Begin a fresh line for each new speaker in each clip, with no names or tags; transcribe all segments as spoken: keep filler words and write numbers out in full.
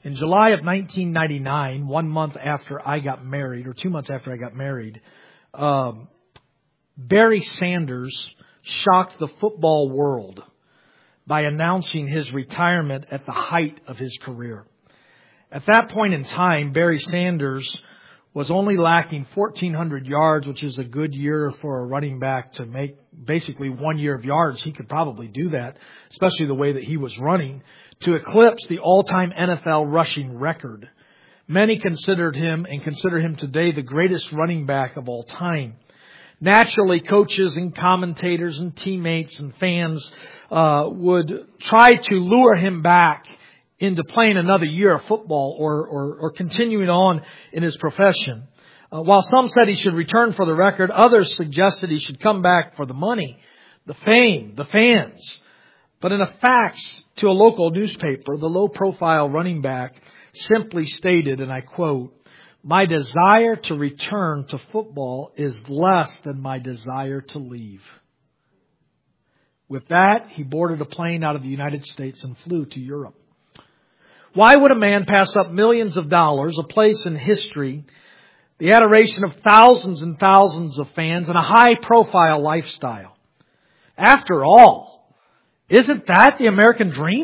In July of nineteen ninety-nine, one month after I got married, or two months after I got married, um, Barry Sanders shocked the football world by announcing his retirement at the height of his career. At that point in time, Barry Sanders was only lacking fourteen hundred yards, which is a good year for a running back to make basically one year of yards. He could probably do that, especially the way that he was running, to eclipse the all-time N F L rushing record. Many considered him and consider him today the greatest running back of all time. Naturally, coaches and commentators and teammates and fans uh, would try to lure him back into playing another year of football or, or, or continuing on in his profession. Uh, while some said he should return for the record, others suggested he should come back for the money, the fame, the fans. But in a fax to a local newspaper, the low-profile running back simply stated, and I quote, "My desire to return to football is less than my desire to leave." With that, he boarded a plane out of the United States and flew to Europe. Why would a man pass up millions of dollars, a place in history, the adoration of thousands and thousands of fans, and a high-profile lifestyle? After all, isn't that the American dream?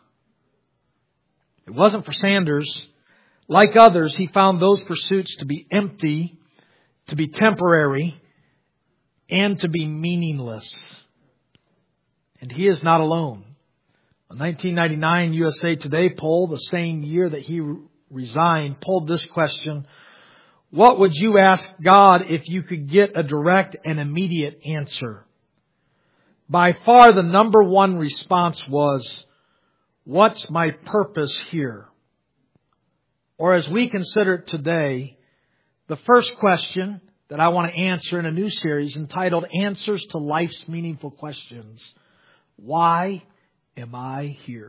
It wasn't for Sanders. Like others, he found those pursuits to be empty, to be temporary, and to be meaningless. And he is not alone. A nineteen ninety-nine U S A Today poll, the same year that he resigned, polled this question: what would you ask God if you could get a direct and immediate answer? By far the number one response was, "What's my purpose here?" Or as we consider it today, the first question that I want to answer in a new series entitled Answers to Life's Meaningful Questions. Why am I here?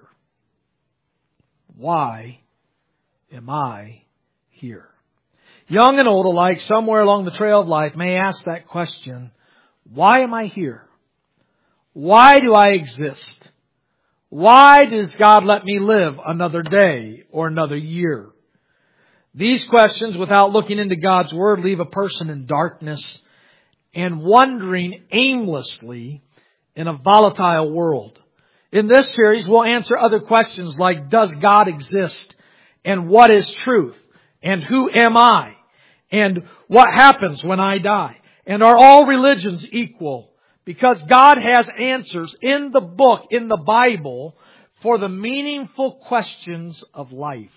Why am I here? Young and old alike, somewhere along the trail of life, may ask that question, why am I here? Why do I exist? Why does God let me live another day or another year? These questions, without looking into God's Word, leave a person in darkness and wandering aimlessly in a volatile world. In this series, we'll answer other questions like, does God exist? And what is truth? And who am I? And what happens when I die? And are all religions equal? Because God has answers in the book, in the Bible, for the meaningful questions of life.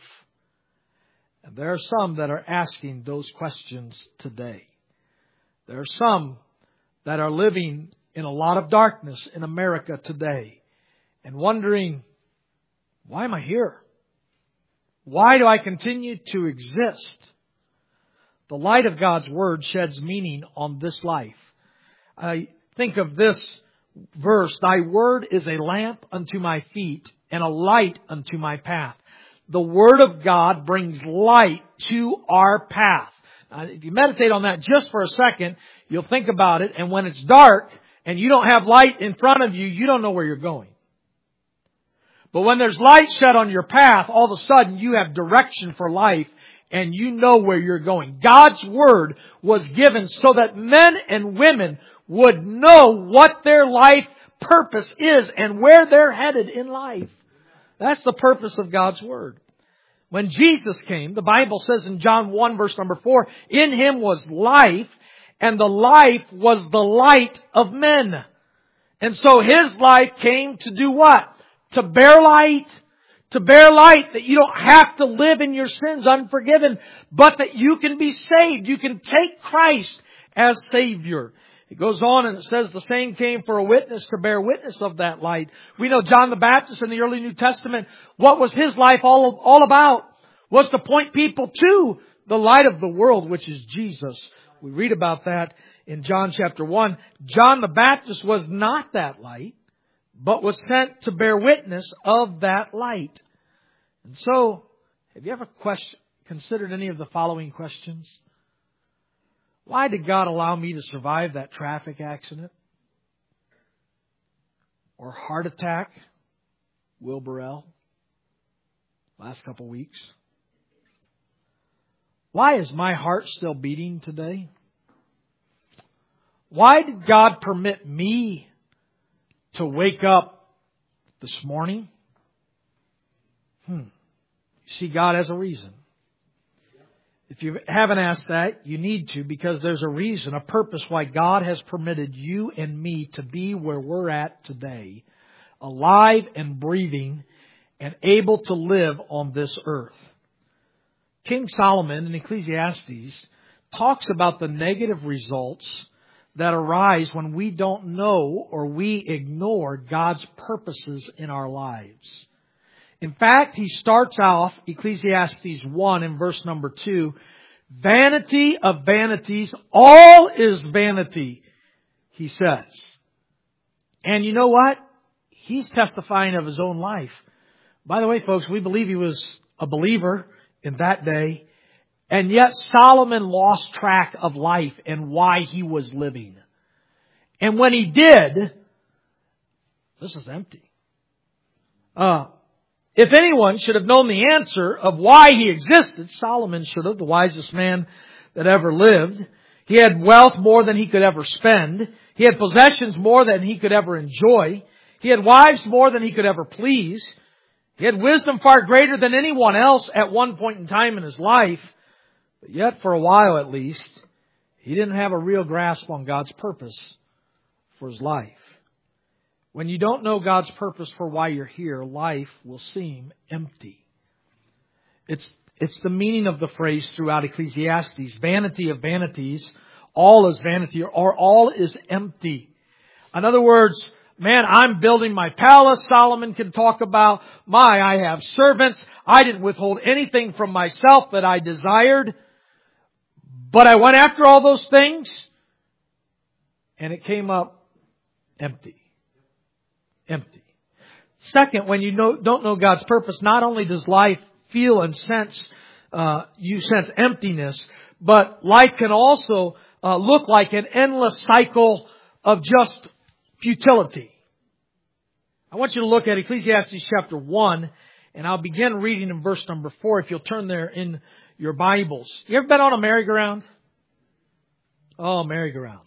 And there are some that are asking those questions today. There are some that are living in a lot of darkness in America today and wondering, why am I here? Why do I continue to exist? The light of God's Word sheds meaning on this life. I think of this verse, thy word is a lamp unto my feet and a light unto my path. The Word of God brings light to our path. Now, if you meditate on that just for a second, you'll think about it. And when it's dark and you don't have light in front of you, you don't know where you're going. But when there's light shed on your path, all of a sudden you have direction for life and you know where you're going. God's Word was given so that men and women would know what their life purpose is and where they're headed in life. That's the purpose of God's Word. When Jesus came, the Bible says in John one verse number four, in Him was life, and the life was the light of men. And so His life came to do what? To bear light. To bear light that you don't have to live in your sins unforgiven, but that you can be saved. You can take Christ as Savior. It goes on and it says the same came for a witness to bear witness of that light. We know John the Baptist in the early New Testament, what was his life all, all about? Was to point people to the light of the world, which is Jesus. We read about that in John chapter one. John the Baptist was not that light, but was sent to bear witness of that light. And so, have you ever question, considered any of the following questions? Why did God allow me to survive that traffic accident? Or heart attack? Will Burrell? last couple of weeks. Why is my heart still beating today? Why did God permit me to wake up this morning? Hmm. You see, God has a reason. If you haven't asked that, you need to, because there's a reason, a purpose why God has permitted you and me to be where we're at today, alive and breathing and able to live on this earth. King Solomon in Ecclesiastes talks about the negative results that arise when we don't know or we ignore God's purposes in our lives. In fact, he starts off Ecclesiastes one in verse number two. Vanity of vanities, all is vanity, he says. And you know what? He's testifying of his own life. By the way, folks, we believe he was a believer in that day. And yet Solomon lost track of life and why he was living. And when he did, this is empty. Uh, If anyone should have known the answer of why he existed, Solomon should have, the wisest man that ever lived. He had wealth more than he could ever spend. He had possessions more than he could ever enjoy. He had wives more than he could ever please. He had wisdom far greater than anyone else at one point in time in his life. But yet, for a while at least, he didn't have a real grasp on God's purpose for his life. When you don't know God's purpose for why you're here, life will seem empty. It's, it's the meaning of the phrase throughout Ecclesiastes. Vanity of vanities, all is vanity, or all is empty. In other words, man, I'm building my palace. Solomon can talk about, my, I have servants. I didn't withhold anything from myself that I desired. But I went after all those things, and it came up empty. Empty. Second, when you know, don't know God's purpose, not only does life feel and sense, uh, you sense emptiness, but life can also uh, look like an endless cycle of just futility. I want you to look at Ecclesiastes chapter one, and I'll begin reading in verse number four, if you'll turn there in your Bibles. You ever been on a merry-go-round? Oh, merry-go-rounds.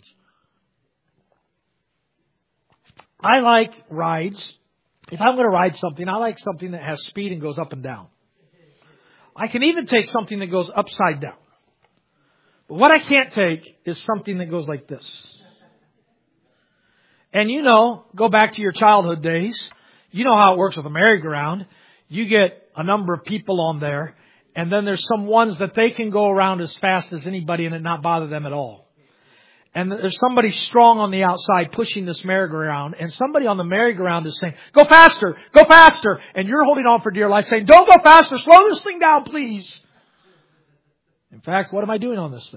I like rides. If I'm going to ride something, I like something that has speed and goes up and down. I can even take something that goes upside down. But what I can't take is something that goes like this. And you know, go back to your childhood days. You know how it works with a merry-go-round. You get a number of people on there, and then there's some ones that they can go around as fast as anybody and it not bother them at all. And there's somebody strong on the outside pushing this merry-go-round. And somebody on the merry-go-round is saying, go faster, go faster. And you're holding on for dear life saying, don't go faster, slow this thing down, please. In fact, what am I doing on this thing?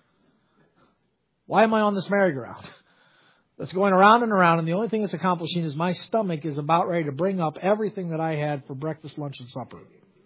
Why am I on this merry-go-round? That's going around and around. And the only thing it's accomplishing is my stomach is about ready to bring up everything that I had for breakfast, lunch, and supper.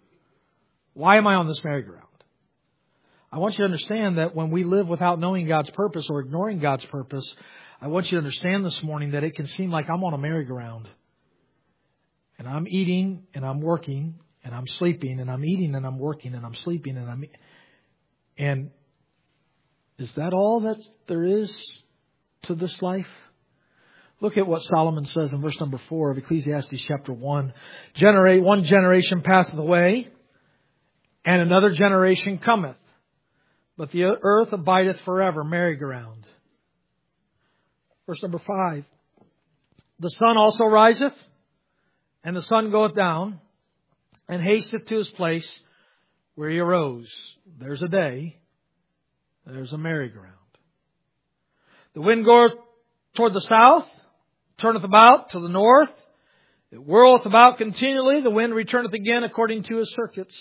Why am I on this merry-go-round? I want you to understand that when we live without knowing God's purpose or ignoring God's purpose, I want you to understand this morning that it can seem like I'm on a merry-go-round. And I'm eating and I'm working and I'm sleeping and I'm eating and I'm working and I'm sleeping and I'm... And is that all that there is to this life? Look at what Solomon says in verse number four of Ecclesiastes chapter one. Generate, one generation passeth away and another generation cometh. But the earth abideth forever, merry-go-round. Verse number five. The sun also riseth, and the sun goeth down, and hasteth to his place where he arose. There's a day. There's a merry-go-round. The wind goeth toward the south, turneth about to the north. It whirleth about continually. The wind returneth again according to his circuits.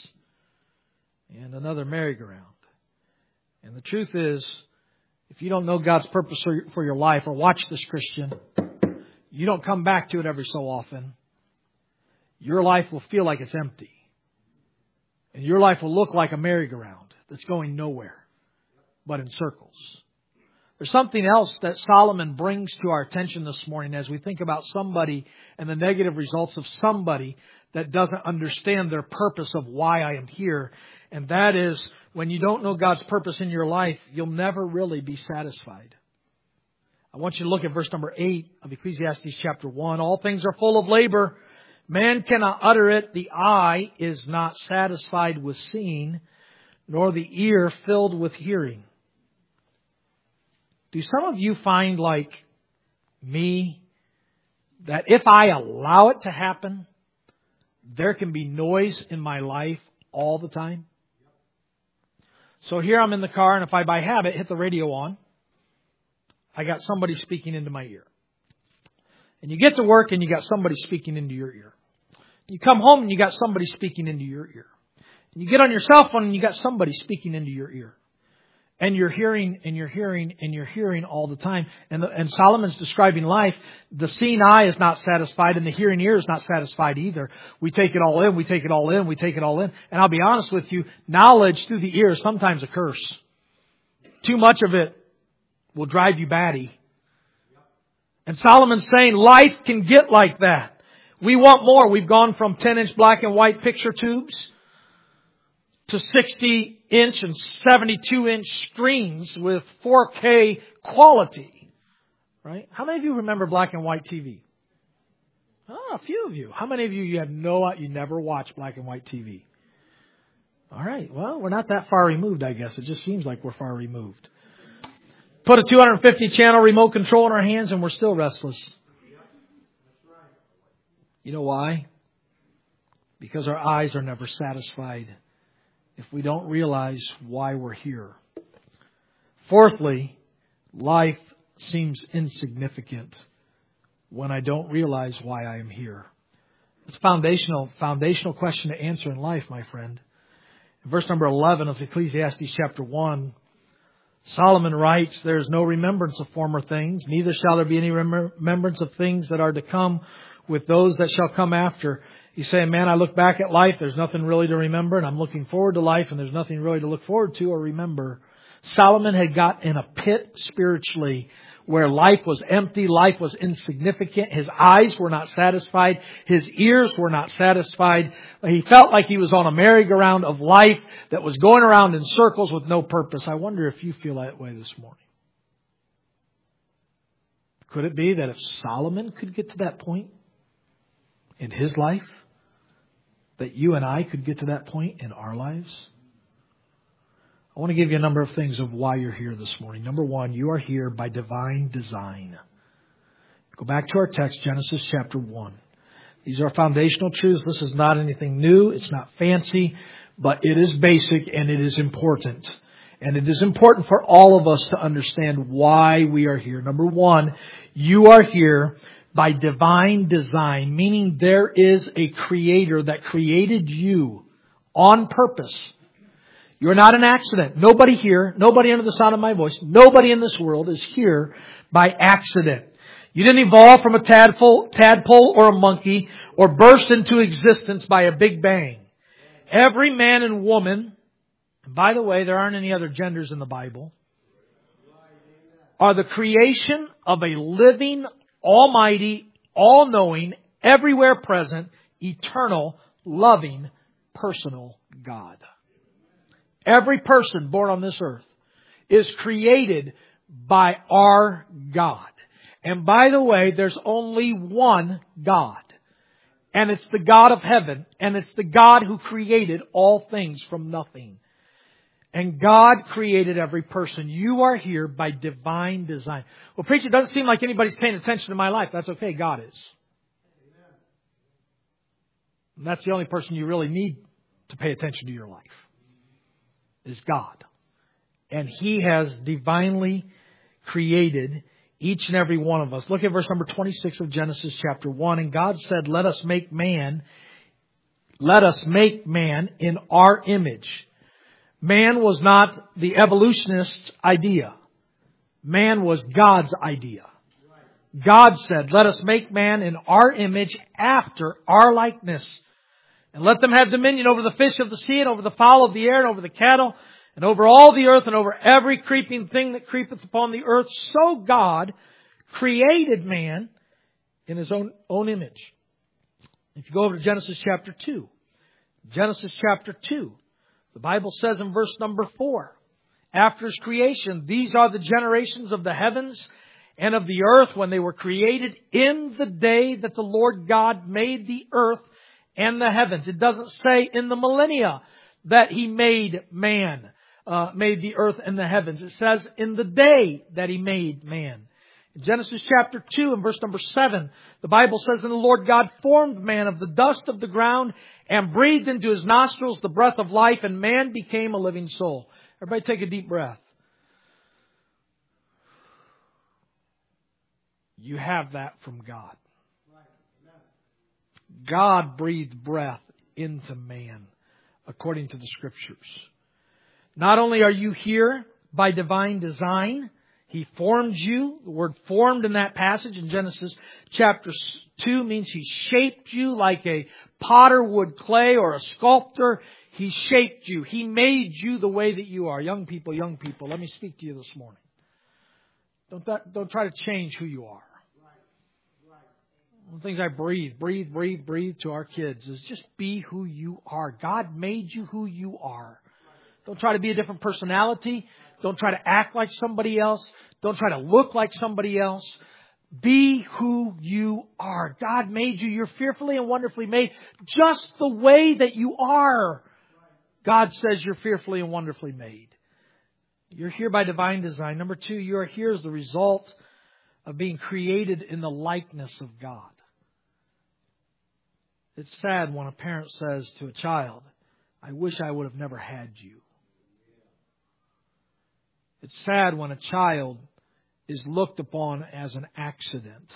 And another merry-go-round. And the truth is, if you don't know God's purpose for your life, or watch this, Christian, you don't come back to it every so often, your life will feel like it's empty. And your life will look like a merry-go-round that's going nowhere, but in circles. There's something else that Solomon brings to our attention this morning as we think about somebody and the negative results of somebody that doesn't understand their purpose of why I am here. And that is, when you don't know God's purpose in your life, you'll never really be satisfied. I want you to look at verse number eight of Ecclesiastes chapter one. All things are full of labor. Man cannot utter it. The eye is not satisfied with seeing, nor the ear filled with hearing. Do some of you find, like me, that if I allow it to happen, there can be noise in my life all the time? So here I'm in the car, and if I by habit hit the radio on, I got somebody speaking into my ear. And you get to work and you got somebody speaking into your ear. You come home and you got somebody speaking into your ear. And you get on your cell phone and you got somebody speaking into your ear. And you're hearing and you're hearing and you're hearing all the time. And, the, and Solomon's describing life. The seeing eye is not satisfied and the hearing ear is not satisfied either. We take it all in, we take it all in, we take it all in. And I'll be honest with you, knowledge through the ear is sometimes a curse. Too much of it will drive you batty. And Solomon's saying life can get like that. We want more. We've gone from ten inch black and white picture tubes to sixty inch and seventy-two inch screens with four K quality. Right? How many of you remember black and white T V? Oh, a few of you. How many of you, you have no, you never watched black and white T V? All right. Well, we're not that far removed, I guess. It just seems like we're far removed. Put a two hundred fifty channel remote control in our hands and we're still restless. You know why? Because our eyes are never satisfied if we don't realize why we're here. Fourthly, life seems insignificant when I don't realize why I am here. It's a foundational, foundational question to answer in life, my friend. In verse number eleven of Ecclesiastes chapter one, Solomon writes, there is no remembrance of former things, neither shall there be any remembrance of things that are to come with those that shall come after. He's saying, man, I look back at life, there's nothing really to remember, and I'm looking forward to life, and there's nothing really to look forward to or remember. Solomon had got in a pit spiritually where life was empty, life was insignificant, his eyes were not satisfied, his ears were not satisfied. He felt like he was on a merry-go-round of life that was going around in circles with no purpose. I wonder if you feel that way this morning. Could it be that if Solomon could get to that point in his life, that you and I could get to that point in our lives? I want to give you a number of things of why you're here this morning. Number one, you are here by divine design. Go back to our text, Genesis chapter one. These are foundational truths. This is not anything new. It's not fancy, but it is basic and it is important. And it is important for all of us to understand why we are here. Number one, you are here by divine design, meaning there is a creator that created you on purpose. You're not an accident. Nobody here, nobody under the sound of my voice, nobody in this world is here by accident. You didn't evolve from a tadpole, tadpole or a monkey or burst into existence by a big bang. Every man and woman, by the way, there aren't any other genders in the Bible, are the creation of a living, almighty, all-knowing, everywhere present, eternal, loving, personal God. Every person born on this earth is created by our God. And by the way, there's only one God. And it's the God of heaven. And it's the God who created all things from nothing. And God created every person. You are here by divine design. Well, preacher, it doesn't seem like anybody's paying attention to my life. That's okay. God is. And that's the only person you really need to pay attention to your life. Is God. And He has divinely created each and every one of us. Look at verse number twenty-six of Genesis chapter one. And God said, let us make man, let us make man in our image. Man was not the evolutionist's idea. Man was God's idea. God said, let us make man in our image after our likeness. And let them have dominion over the fish of the sea and over the fowl of the air and over the cattle and over all the earth and over every creeping thing that creepeth upon the earth. So God created man in His own, own image. If you go over to Genesis chapter two, Genesis chapter two, the Bible says in verse number four, after His creation, these are the generations of the heavens and of the earth when they were created in the day that the Lord God made the earth and the heavens. It doesn't say in the millennia that He made man, uh, made the earth and the heavens. It says in the day that He made man. In Genesis chapter two and verse number seven, the Bible says, and the Lord God formed man of the dust of the ground and breathed into his nostrils the breath of life, and man became a living soul. Everybody take a deep breath. You have that from God. God breathed breath into man, according to the Scriptures. Not only are you here by divine design, He formed you. The word formed in that passage in Genesis chapter two means He shaped you like a potter would clay or a sculptor. He shaped you. He made you the way that you are. Young people, young people, let me speak to you this morning. Don't, that, don't try to change who you are. One of the things I breathe, breathe, breathe, breathe to our kids is just be who you are. God made you who you are. Don't try to be a different personality. Don't try to act like somebody else. Don't try to look like somebody else. Be who you are. God made you. You're fearfully and wonderfully made just the way that you are. God says you're fearfully and wonderfully made. You're here by divine design. Number two, you are here as the result of being created in the likeness of God. It's sad when a parent says to a child, I wish I would have never had you. It's sad when a child is looked upon as an accident.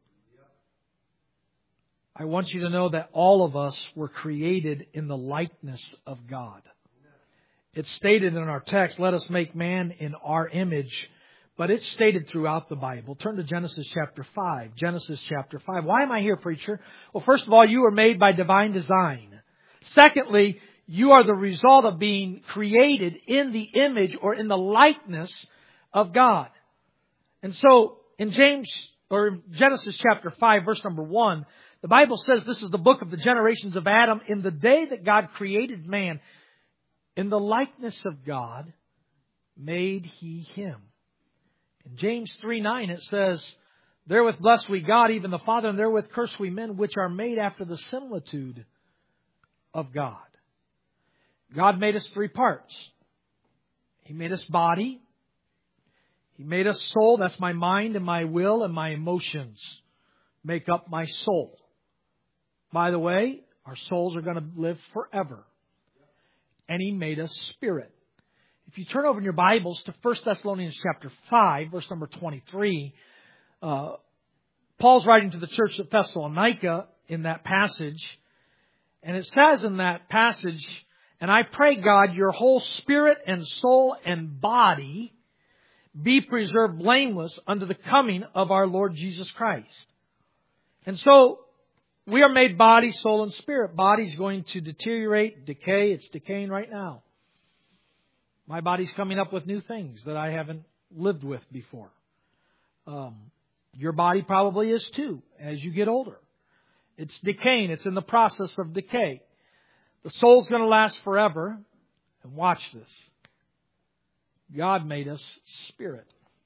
I want you to know that all of us were created in the likeness of God. It's stated in our text, let us make man in our image. But it's stated throughout the Bible. Turn to Genesis chapter five. Genesis chapter five. Why am I here, preacher? Well, first of all, you were made by divine design. Secondly, you are the result of being created in the image or in the likeness of God. And so, in James, or Genesis chapter five, verse number one, the Bible says this is the book of the generations of Adam. In the day that God created man, in the likeness of God, made He him. In James three nine it says, therewith bless we God, even the Father, and therewith curse we men, which are made after the similitude of God. God made us three parts. He made us body. He made us soul. That's my mind and my will and my emotions make up my soul. By the way, our souls are going to live forever. And He made us spirit. If you turn over in your Bibles to First Thessalonians chapter five, verse number twenty-three, uh, Paul's writing to the church at Thessalonica in that passage. And it says in that passage, and I pray God your whole spirit and soul and body be preserved blameless unto the coming of our Lord Jesus Christ. And so we are made body, soul, and spirit. Body's going to deteriorate, decay. It's decaying right now. My body's coming up with new things that I haven't lived with before. Um, your body probably is too as you get older. It's decaying. It's in the process of decay. The soul's going to last forever. And watch this. God made us spirit.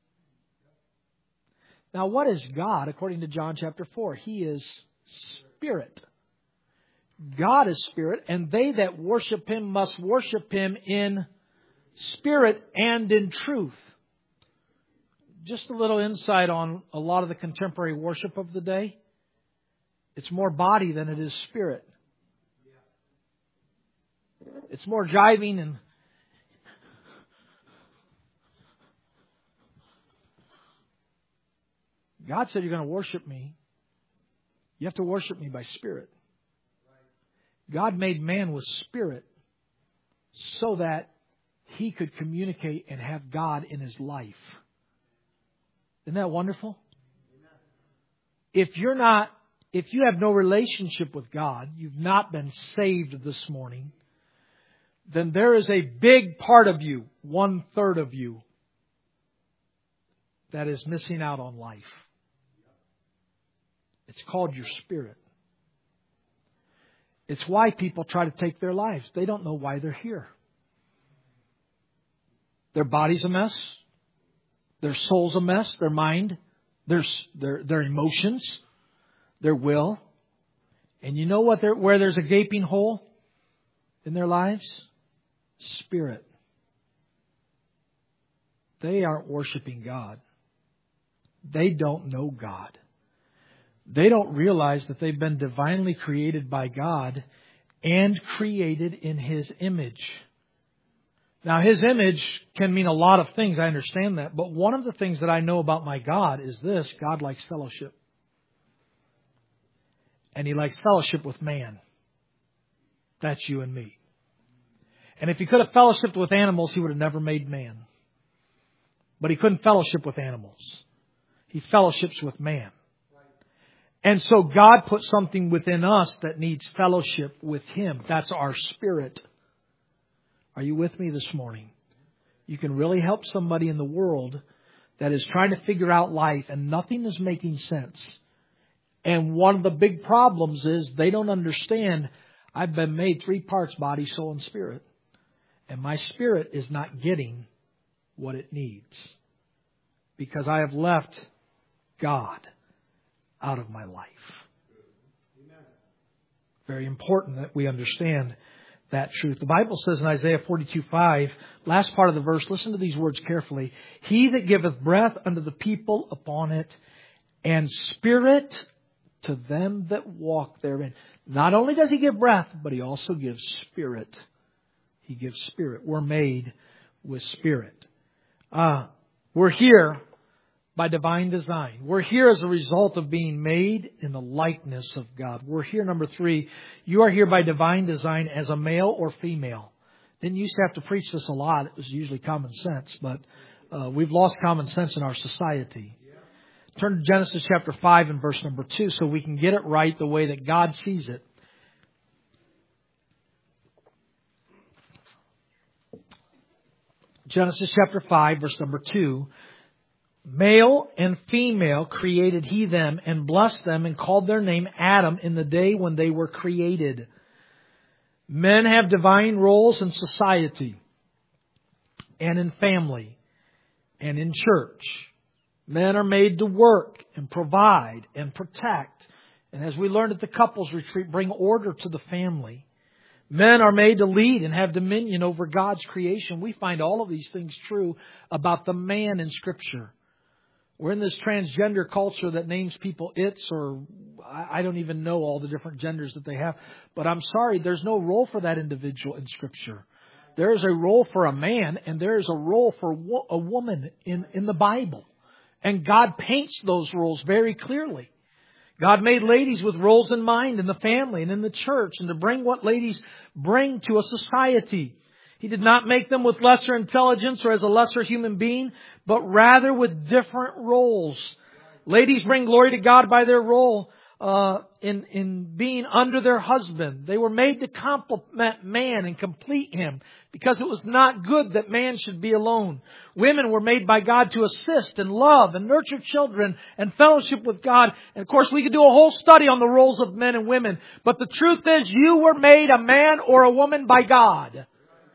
Now, what is God according to John chapter four? He is spirit. God is spirit, and they that worship Him must worship Him in spirit and in truth. Just a little insight on a lot of the contemporary worship of the day. It's more body than it is spirit. It's more jiving and God said you're going to worship me. You have to worship me by spirit. God made man with spirit so that he could communicate and have God in his life. Isn't that wonderful? If you're not, if you have no relationship with God, you've not been saved this morning, then there is a big part of you, one third of you, that is missing out on life. It's called your spirit. It's why people try to take their lives. They don't know why they're here. Their body's a mess. Their soul's a mess. Their mind, their, their, their emotions, their will. And you know what? Where there's a gaping hole in their lives? Spirit. They aren't worshiping God. They don't know God. They don't realize that they've been divinely created by God and created in His image. Now, His image can mean a lot of things. I understand that. But one of the things that I know about my God is this. God likes fellowship. And He likes fellowship with man. That's you and me. And if He could have fellowshipped with animals, He would have never made man. But He couldn't fellowship with animals. He fellowships with man. And so God put something within us that needs fellowship with Him. That's our spirit. Are you with me this morning? You can really help somebody in the world that is trying to figure out life and nothing is making sense. And one of the big problems is they don't understand I've been made three parts, body, soul, and spirit. And my spirit is not getting what it needs. Because I have left God out of my life. Very important that we understand that truth. The Bible says in Isaiah forty-two five, last part of the verse, listen to these words carefully. He that giveth breath unto the people upon it, and spirit to them that walk therein. Not only does He give breath, but He also gives spirit. He gives spirit. We're made with spirit. Uh, we're here by divine design. We're here as a result of being made in the likeness of God. We're here, number three, you are here by divine design as a male or female. Didn't used to have to preach this a lot. It was usually common sense, but uh, we've lost common sense in our society. Turn to Genesis chapter five and verse number two so we can get it right the way that God sees it. Genesis chapter five, verse number two. Male and female created He them and blessed them and called their name Adam in the day when they were created. Men have divine roles in society and in family and in church. Men are made to work and provide and protect. And as we learned at the couples retreat, bring order to the family. Men are made to lead and have dominion over God's creation. We find all of these things true about the man in Scripture. We're in this transgender culture that names people it's, or I don't even know all the different genders that they have. But I'm sorry, there's no role for that individual in Scripture. There is a role for a man and there is a role for a woman in, in the Bible. And God paints those roles very clearly. God made ladies with roles in mind in the family and in the church and to bring what ladies bring to a society. He did not make them with lesser intelligence or as a lesser human being, but rather with different roles. Ladies bring glory to God by their role uh, in, in being under their husband. They were made to complement man and complete him because it was not good that man should be alone. Women were made by God to assist and love and nurture children and fellowship with God. And of course, we could do a whole study on the roles of men and women. But the truth is, you were made a man or a woman by God.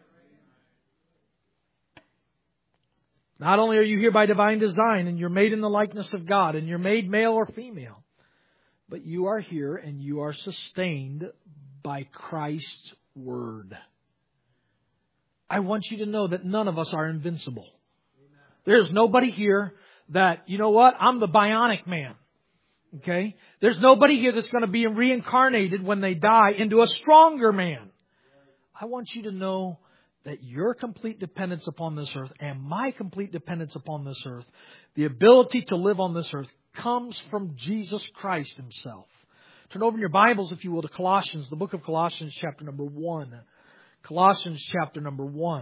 Not only are you here by divine design and you're made in the likeness of God and you're made male or female, but you are here and you are sustained by Christ's Word. I want you to know that none of us are invincible. There's nobody here that, you know what, I'm the bionic man. Okay? There's nobody here that's going to be reincarnated when they die into a stronger man. I want you to know that your complete dependence upon this earth and my complete dependence upon this earth, the ability to live on this earth, comes from Jesus Christ Himself. Turn over in your Bibles, if you will, to Colossians, the book of Colossians, chapter number one. Colossians, chapter number one.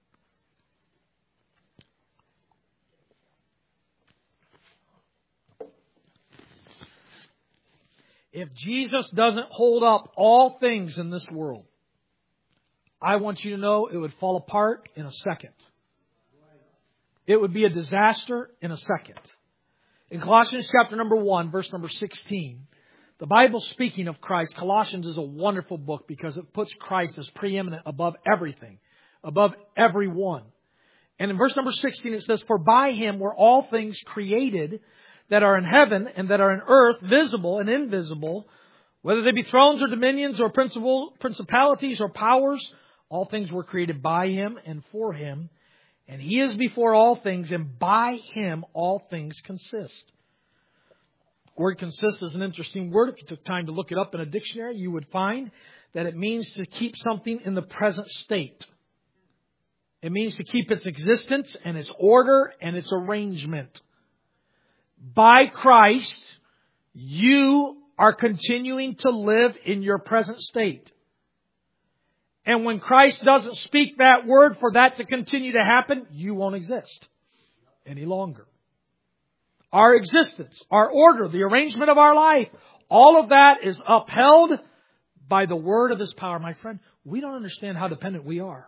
If Jesus doesn't hold up all things in this world, I want you to know it would fall apart in a second. It would be a disaster in a second. In Colossians chapter number one, verse number sixteen, The Bible, speaking of Christ, Colossians is a wonderful book because it puts Christ as preeminent above everything, above everyone. And in verse number sixteen it says, "For by Him were all things created that are in heaven and that are in earth, visible and invisible, whether they be thrones or dominions or principal, principalities or powers, all things were created by Him and for Him. And He is before all things, and by Him all things consist." The word "consist" is an interesting word. If you took time to look it up in a dictionary, you would find that it means to keep something in the present state. It means to keep its existence and its order and its arrangement. By Christ, you are continuing to live in your present state. And when Christ doesn't speak that word for that to continue to happen, you won't exist any longer. Our existence, our order, the arrangement of our life, all of that is upheld by the word of His power. My friend, we don't understand how dependent we are.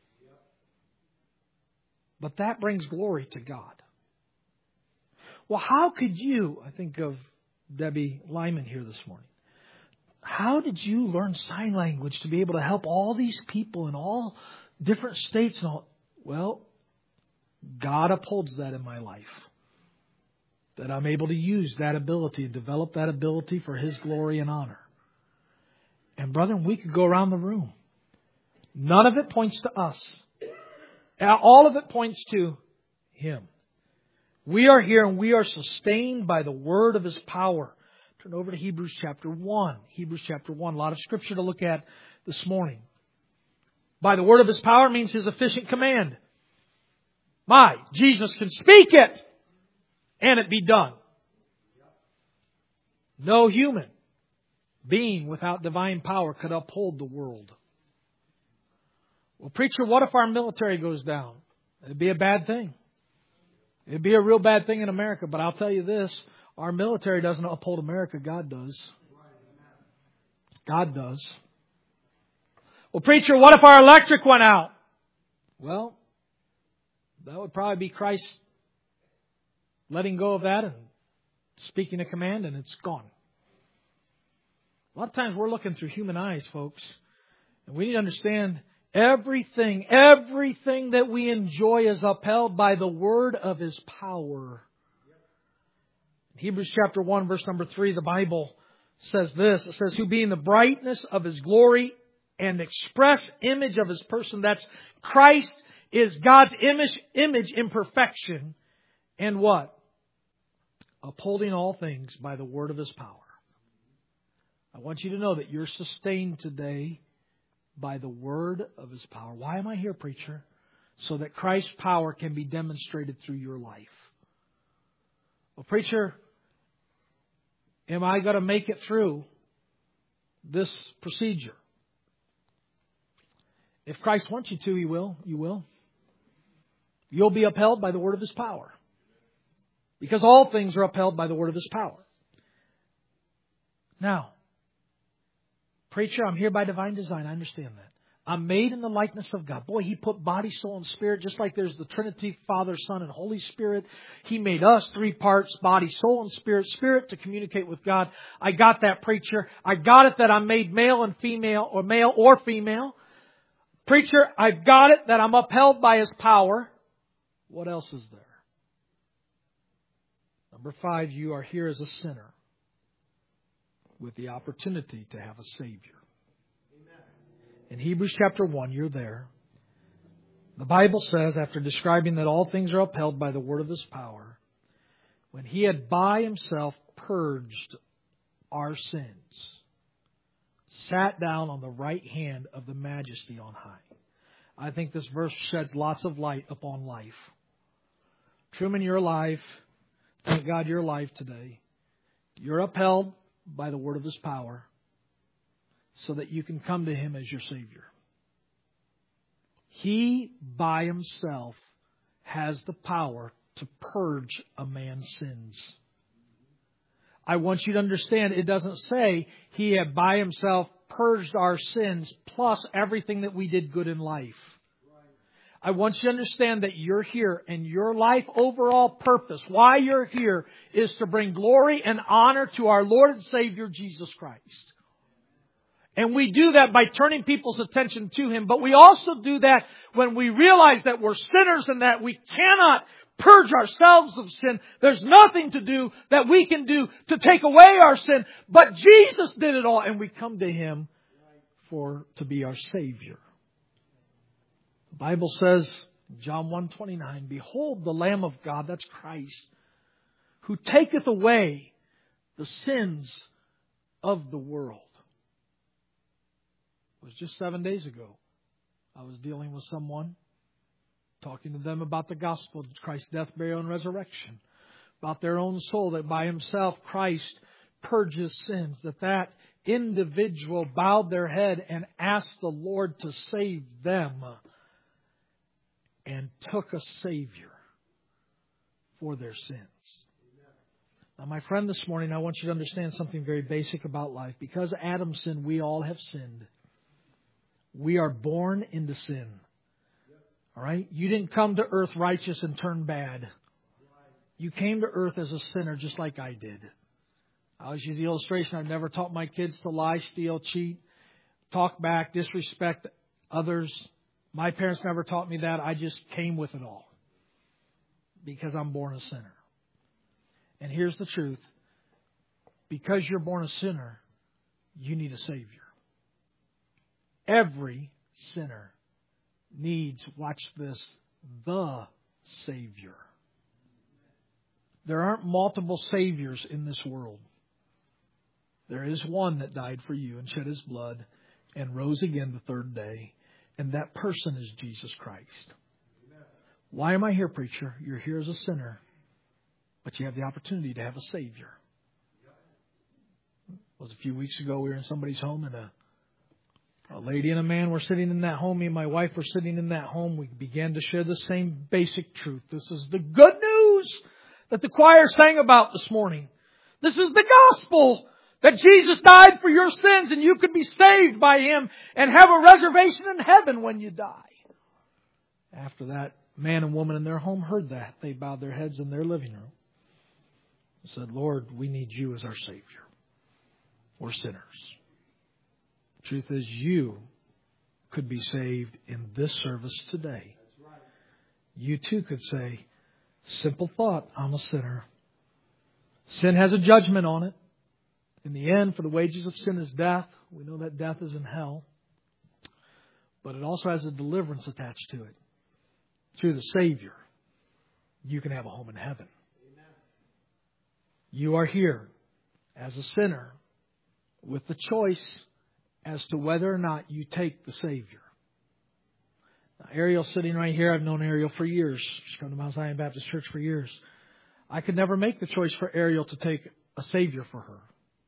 But that brings glory to God. Well, how could you, I think of Debbie Lyman here this morning, how did you learn sign language to be able to help all these people in all different states and all? Well, God upholds that in my life. That I'm able to use that ability and develop that ability for His glory and honor. And brethren, we could go around the room. None of it points to us. All of it points to Him. We are here and we are sustained by the word of His power. Turn over to Hebrews chapter one. Hebrews chapter one. A lot of scripture to look at this morning. By the word of His power means His efficient command. My, Jesus can speak it and it be done. No human being without divine power could uphold the world. Well, preacher, what if our military goes down? It'd be a bad thing. It'd be a real bad thing in America. But I'll tell you this, our military doesn't uphold America. God does. God does. Well, preacher, what if our electric went out? Well, that would probably be Christ letting go of that and speaking a command, and it's gone. A lot of times we're looking through human eyes, folks. And we need to understand everything, everything that we enjoy is upheld by the word of His power. In Hebrews chapter one, verse number three, the Bible says this. It says, "Who being the brightness of His glory and express image of His person," that's Christ is God's image, image in perfection. And what? Upholding all things by the word of His power. I want you to know that you're sustained today by the word of His power. Why am I here, preacher? So that Christ's power can be demonstrated through your life. Well, preacher, am I going to make it through this procedure? If Christ wants you to, He will. You will. You'll be upheld by the word of His power. Because all things are upheld by the word of His power. Now, preacher, I'm here by divine design. I understand that. I'm made in the likeness of God. Boy, He put body, soul, and spirit, just like there's the Trinity, Father, Son, and Holy Spirit. He made us three parts, body, soul, and spirit. Spirit to communicate with God. I got that, preacher. I got it that I'm made male and female, or male or female. Preacher, I've got it that I'm upheld by His power. What else is there? Number five, you are here as a sinner with the opportunity to have a Savior. In Hebrews chapter one, you're there. The Bible says, after describing that all things are upheld by the word of His power, when He had by Himself purged our sins, sat down on the right hand of the Majesty on high. I think this verse sheds lots of light upon life. Truman, you're alive. Thank God you're alive today. You're upheld by the word of His power so that you can come to Him as your Savior. He by Himself has the power to purge a man's sins. I want you to understand, it doesn't say He had by Himself purged our sins plus everything that we did good in life. I want you to understand that you're here and your life overall purpose, why you're here, is to bring glory and honor to our Lord and Savior Jesus Christ. And we do that by turning people's attention to Him. But we also do that when we realize that we're sinners and that we cannot purge ourselves of sin. There's nothing to do that we can do to take away our sin. But Jesus did it all. And we come to Him for to be our Savior. The Bible says, John one twenty-nine, Behold the Lamb of God, that's Christ, who taketh away the sins of the world. It was just seven days ago. I was dealing with someone, talking to them about the gospel, Christ's death, burial, and resurrection. About their own soul, that by Himself Christ purges sins. That that individual bowed their head and asked the Lord to save them. And took a Savior for their sins. Now, my friend, this morning, I want you to understand something very basic about life. Because Adam sinned, we all have sinned. We are born into sin. All right? You didn't come to earth righteous and turn bad. You came to earth as a sinner just like I did. I always use the illustration. I've never taught my kids to lie, steal, cheat, talk back, disrespect others. My parents never taught me that. I just came with it all. Because I'm born a sinner. And here's the truth. Because you're born a sinner, you need a Savior. Every sinner needs, watch this, the Savior. There aren't multiple Saviors in this world. There is one that died for you and shed His blood and rose again the third day. And that person is Jesus Christ. Why am I here, preacher? You're here as a sinner. But you have the opportunity to have a Savior. It was a few weeks ago, we were in somebody's home, and a, a lady and a man were sitting in that home. Me and my wife were sitting in that home. We began to share the same basic truth. This is the good news that the choir sang about this morning. This is the gospel. That Jesus died for your sins and you could be saved by Him and have a reservation in heaven when you die. After that man and woman in their home heard that, they bowed their heads in their living room and said, Lord, we need You as our Savior. We're sinners. The truth is, you could be saved in this service today. You too could say, simple thought, I'm a sinner. Sin has a judgment on it. In the end, for the wages of sin is death. We know that death is in hell. But it also has a deliverance attached to it. Through the Savior, you can have a home in heaven. Amen. You are here as a sinner with the choice as to whether or not you take the Savior. Now, Ariel's sitting right here. I've known Ariel for years. She's come to Mount Zion Baptist Church for years. I could never make the choice for Ariel to take a Savior for her.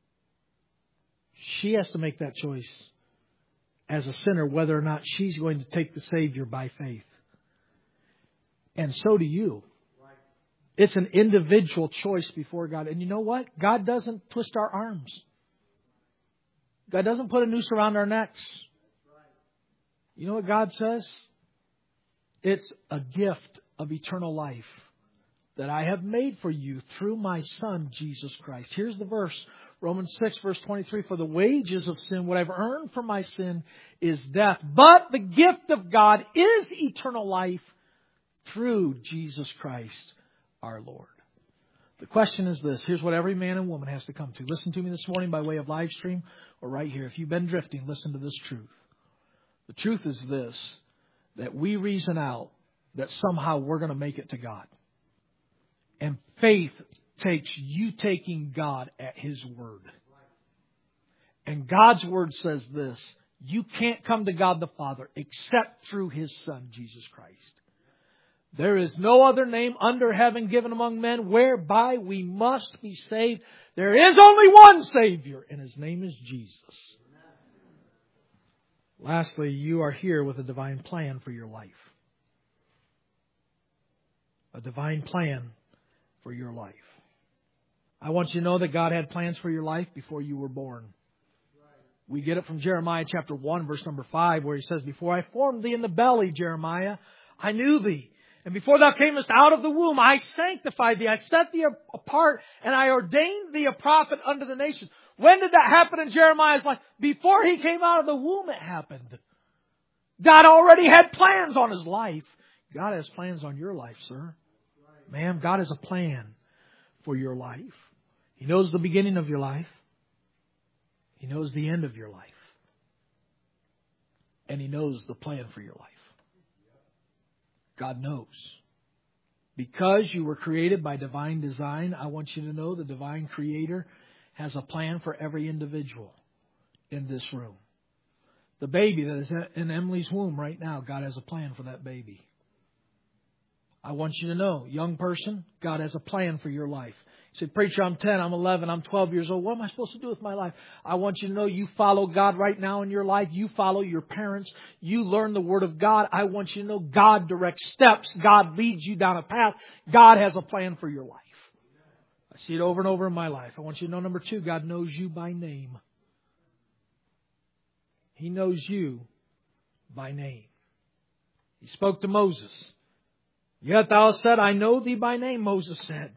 She has to make that choice as a sinner whether or not she's going to take the Savior by faith. And so do you. It's an individual choice before God. And you know what? God doesn't twist our arms. God doesn't put a noose around our necks. You know what God says? It's a gift of eternal life that I have made for you through my Son, Jesus Christ. Here's the verse. Romans six, verse twenty-three, for the wages of sin, what I've earned for my sin, is death. But the gift of God is eternal life through Jesus Christ our Lord. The question is this. Here's what every man and woman has to come to. Listen to me this morning by way of live stream or right here. If you've been drifting, listen to this truth. The truth is this, that we reason out that somehow we're going to make it to God. And faith takes you taking God at His word. And God's word says this, you can't come to God the Father except through His Son, Jesus Christ. There is no other name under heaven given among men whereby we must be saved. There is only one Savior, and His name is Jesus. Lastly, you are here with a divine plan for your life. A divine plan for your life. I want you to know that God had plans for your life before you were born. We get it from Jeremiah chapter one, verse number five, where He says, before I formed thee in the belly, Jeremiah, I knew thee. And before thou camest out of the womb, I sanctified thee. I set thee apart, and I ordained thee a prophet unto the nations. When did that happen in Jeremiah's life? Before he came out of the womb, it happened. God already had plans on his life. God has plans on your life, sir. Ma'am, God has a plan for your life. He knows the beginning of your life. He knows the end of your life. And He knows the plan for your life. God knows. Because you were created by divine design, I want you to know the divine Creator has a plan for every individual in this room. The baby that is in Emily's womb right now, God has a plan for that baby. I want you to know, young person, God has a plan for your life. You say, preacher, I'm ten, I'm eleven, I'm twelve years old. What am I supposed to do with my life? I want you to know you follow God right now in your life. You follow your parents. You learn the Word of God. I want you to know God directs steps. God leads you down a path. God has a plan for your life. I see it over and over in my life. I want you to know, number two, God knows you by name. He knows you by name. He spoke to Moses. Yet thou hast said, I know thee by name, Moses said.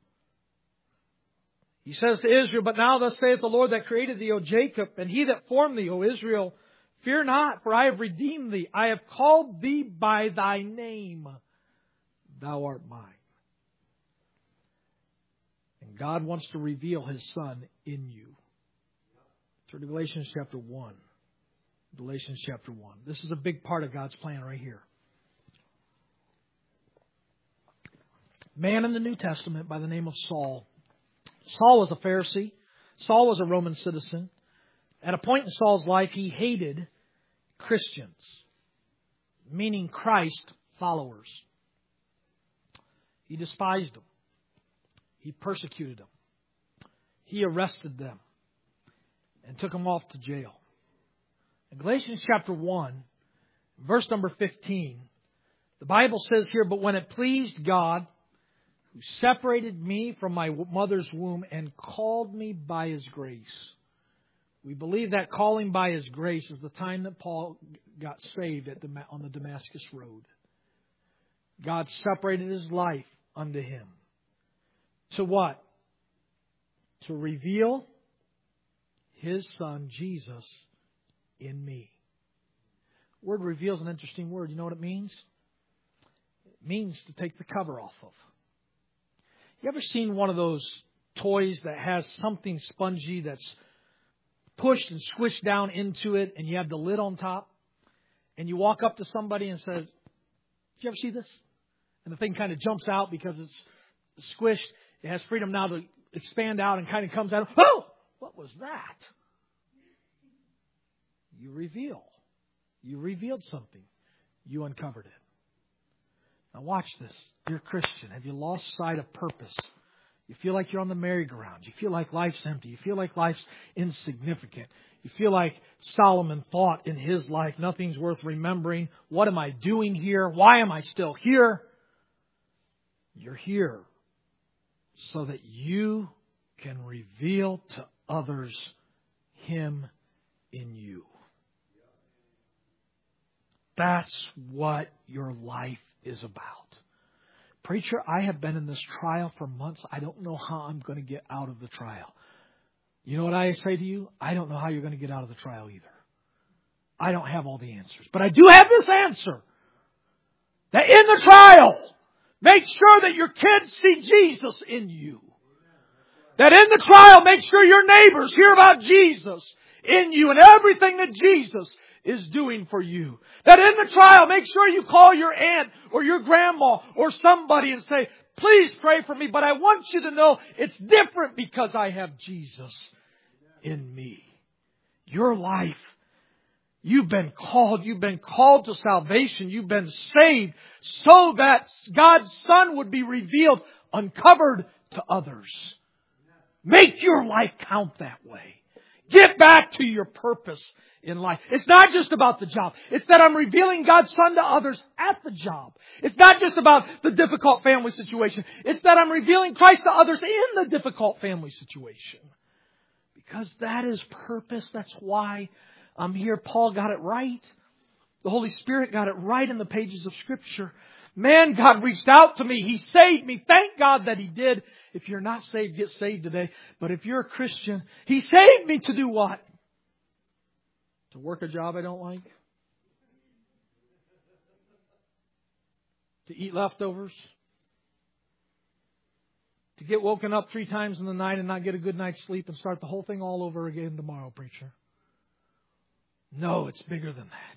He says to Israel, but now thus saith the Lord that created thee, O Jacob, and He that formed thee, O Israel, fear not, for I have redeemed thee. I have called thee by thy name. Thou art mine. And God wants to reveal His Son in you. Turn to Galatians chapter one. Galatians chapter one. This is a big part of God's plan right here. Man in the New Testament by the name of Saul. Saul was a Pharisee. Saul was a Roman citizen. At a point in Saul's life, he hated Christians, meaning Christ followers. He despised them. He persecuted them. He arrested them and took them off to jail. In Galatians chapter one, verse number fifteen, the Bible says here, but when it pleased God, who separated me from my mother's womb and called me by His grace. We believe that calling by His grace is the time that Paul got saved at the, on the Damascus Road. God separated His life unto him. To what? To reveal His Son, Jesus, in me. The word reveal is an interesting word. You know what it means? It means to take the cover off of. You ever seen one of those toys that has something spongy that's pushed and squished down into it and you have the lid on top? And you walk up to somebody and say, did you ever see this? And the thing kind of jumps out because it's squished. It has freedom now to expand out and kind of comes out. Oh, what was that? You reveal. You revealed something. You uncovered it. Now watch this. Dear Christian, have you lost sight of purpose? You feel like you're on the merry-go-round. You feel like life's empty. You feel like life's insignificant. You feel like Solomon thought in his life, nothing's worth remembering. What am I doing here? Why am I still here? You're here so that you can reveal to others Him in you. That's what your life is about. Preacher, I have been in this trial for months. I don't know how I'm going to get out of the trial. You know what I say to you? I don't know how you're going to get out of the trial either. I don't have all the answers. But I do have this answer. That in the trial, make sure that your kids see Jesus in you. That in the trial, make sure your neighbors hear about Jesus in you and everything that Jesus is doing for you. That in the trial, make sure you call your aunt or your grandma or somebody and say, please pray for me, but I want you to know it's different because I have Jesus in me. Your life, you've been called, you've been called to salvation, you've been saved so that God's Son would be revealed, uncovered to others. Make your life count that way. Get back to your purpose in life. It's not just about the job. It's that I'm revealing God's Son to others at the job. It's not just about the difficult family situation. It's that I'm revealing Christ to others in the difficult family situation. Because that is purpose. That's why I'm here. Paul got it right. The Holy Spirit got it right in the pages of Scripture. Man, God reached out to me. He saved me. Thank God that He did. If you're not saved, get saved today. But if you're a Christian, He saved me to do what? To work a job I don't like? To eat leftovers? To get woken up three times in the night and not get a good night's sleep and start the whole thing all over again tomorrow, preacher? No, it's bigger than that.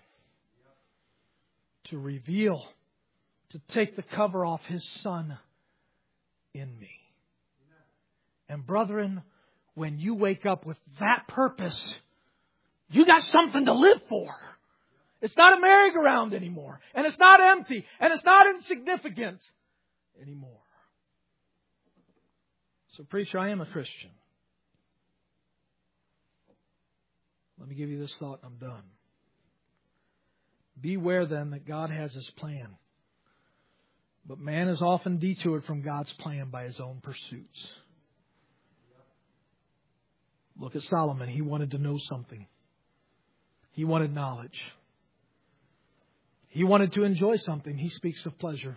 To reveal, to take the cover off His Son in me. And brethren, when you wake up with that purpose, you got something to live for. It's not a merry-go-round anymore. And it's not empty. And it's not insignificant anymore. So, preacher, I am a Christian. Let me give you this thought and I'm done. Beware then that God has His plan. But man is often detoured from God's plan by his own pursuits. Look at Solomon. He wanted to know something. He wanted knowledge. He wanted to enjoy something. He speaks of pleasure.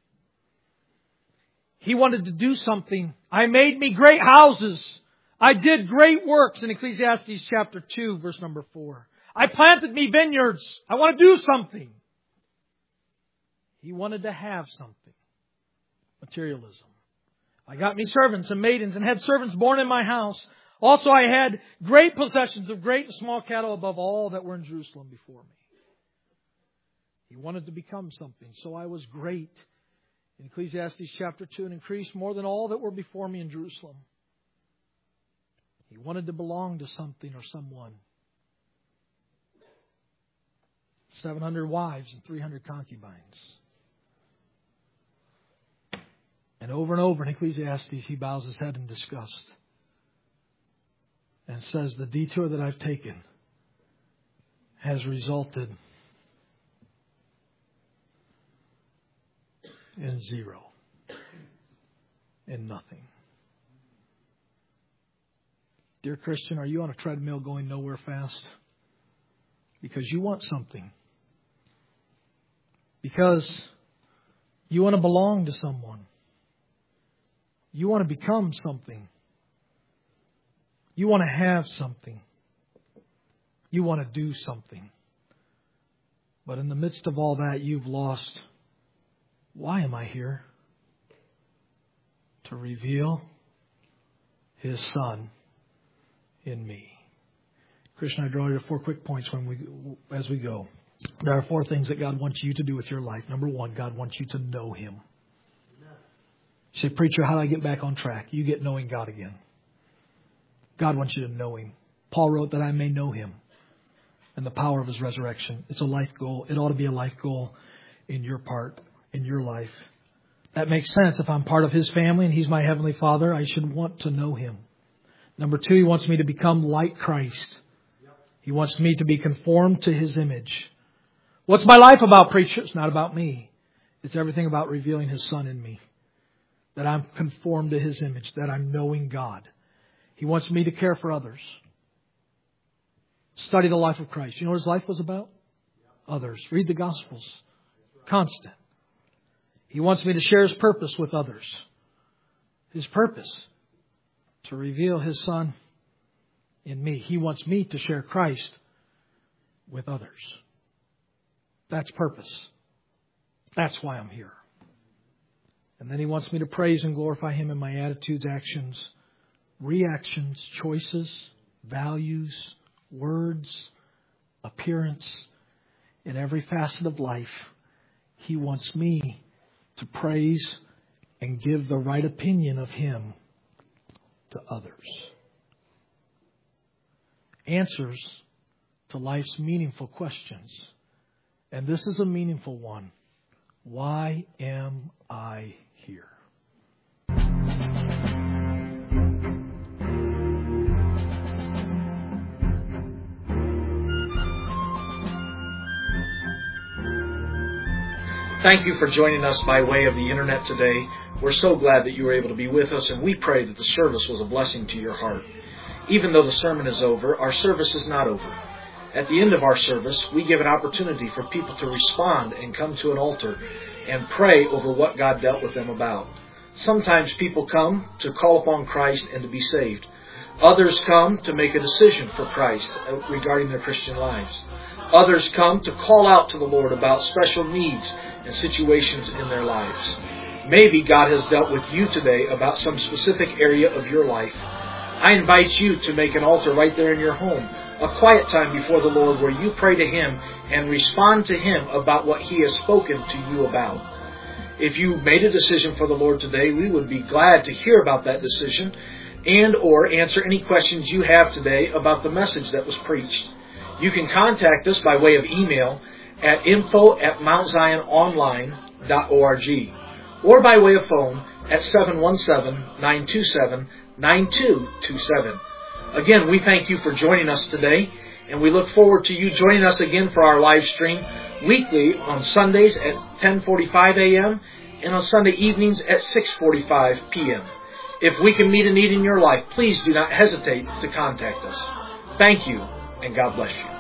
He wanted to do something. I made me great houses. I did great works in Ecclesiastes chapter two, verse number four. I planted me vineyards. I want to do something. He wanted to have something. Materialism. I got me servants and maidens and had servants born in my house. Also I had great possessions of great and small cattle above all that were in Jerusalem before me. He wanted to become something. So I was great in Ecclesiastes chapter two and increased more than all that were before me in Jerusalem. He wanted to belong to something or someone. seven hundred wives and three hundred concubines. And over and over in Ecclesiastes, he bows his head in disgust and says, the detour that I've taken has resulted in zero, in nothing. Dear Christian, are you on a treadmill going nowhere fast? Because you want something. Because you want to belong to someone. You want to become something. You want to have something. You want to do something. But in the midst of all that, you've lost. Why am I here? To reveal His Son in me. Christian, I draw you to four quick points when we, as we go. There are four things that God wants you to do with your life. Number one, God wants you to know Him. You say, preacher, how do I get back on track? You get knowing God again. God wants you to know Him. Paul wrote that I may know Him and the power of His resurrection. It's a life goal. It ought to be a life goal in your part, in your life. That makes sense. If I'm part of His family and He's my Heavenly Father, I should want to know Him. Number two, He wants me to become like Christ. He wants me to be conformed to His image. What's my life about, preacher? It's not about me. It's everything about revealing His Son in me. That I'm conformed to His image. That I'm knowing God. He wants me to care for others. Study the life of Christ. You know what His life was about? Others. Read the Gospels. Constant. He wants me to share His purpose with others. His purpose. To reveal His Son in me. He wants me to share Christ with others. That's purpose. That's why I'm here. And then He wants me to praise and glorify Him in my attitudes, actions, reactions, choices, values, words, appearance, in every facet of life. He wants me to praise and give the right opinion of Him to others. Answers to life's meaningful questions. And this is a meaningful one. Why am I here?
Thank you for joining us by way of the internet today. We're so glad that you were able to be with us, and we pray that the service was a blessing to your heart. Even though the sermon is over, our service is not over. At the end of our service, we give an opportunity for people to respond and come to an altar and pray over what God dealt with them about. Sometimes people come to call upon Christ and to be saved. Others come to make a decision for Christ regarding their Christian lives. Others come to call out to the Lord about special needs and situations in their lives. Maybe God has dealt with you today about some specific area of your life. I invite you to make an altar right there in your home, a quiet time before the Lord where you pray to Him and respond to Him about what He has spoken to you about. If you made a decision for the Lord today, we would be glad to hear about that decision and or answer any questions you have today about the message that was preached. You can contact us by way of email at info at mount zion online dot org or by way of phone at seven one seven, nine two seven, nine two two seven. Again, we thank you for joining us today, and we look forward to you joining us again for our live stream weekly on Sundays at ten forty-five a.m. and on Sunday evenings at six forty-five p.m. If we can meet a need in your life, please do not hesitate to contact us. Thank you, and God bless you.